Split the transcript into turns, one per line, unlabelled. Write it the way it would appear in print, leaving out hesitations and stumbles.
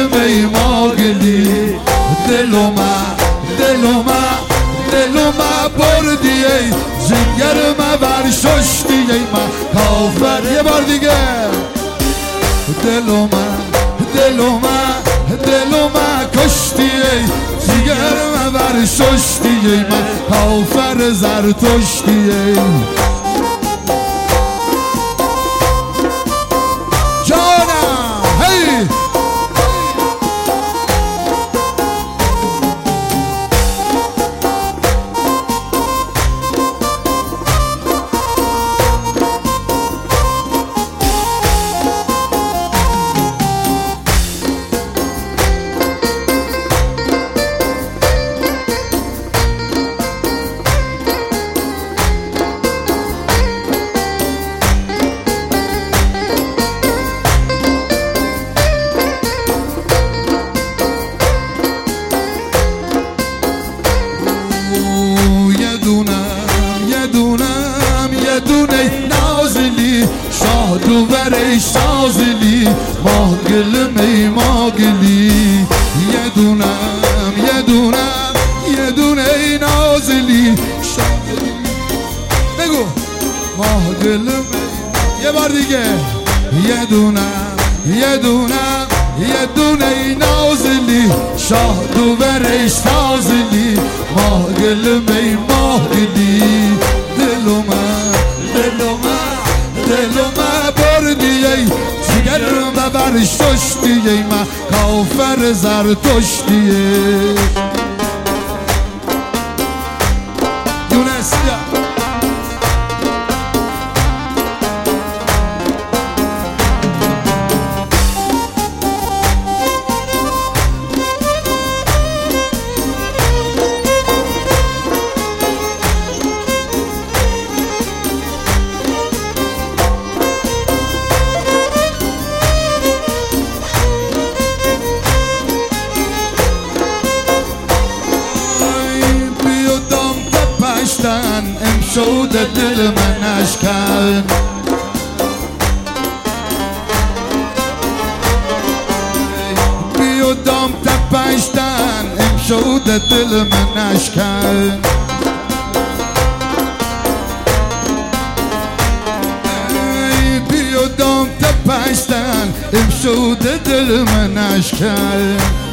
ای ماگلی دلو ما بردی ای جنگر ما برششتی ای ما کافر. یه بار دیگه دلو ما کشتی ای جگر ما برششتی ای ما کافر زرتشتی ای جانم. هی یه دونه نازلی شادو بره شازلی ماه گلم ای ماه گلی یه دونه نازلی شادلی بگو ماه گلم. یه بار دیگه یه دونه نازلی شادو بره شازلی ماه گلم ای ماه گلی دلو ما بردی ای جگر ما برششتی ای ما کافر زرتشتی ای یونسیا. امشود دل من اشکن بیودم تپشتن امشود دل من اشکن بیودم تپشتن امشود دل من اشکن